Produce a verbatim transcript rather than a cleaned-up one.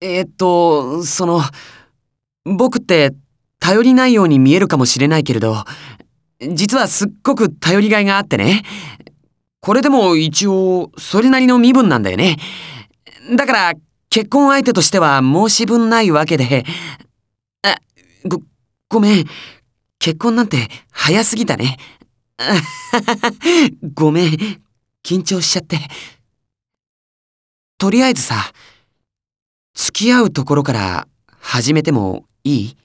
えーっと、その、僕って頼りないように見えるかもしれないけれど、実はすっごく頼りがいがあってね。これでも一応、それなりの身分なんだよね。だから、結婚相手としては申し分ないわけで。あ、ご、ごめん。結婚なんて早すぎたね。ごめん。緊張しちゃって。とりあえずさ、付き合うところから始めてもいい？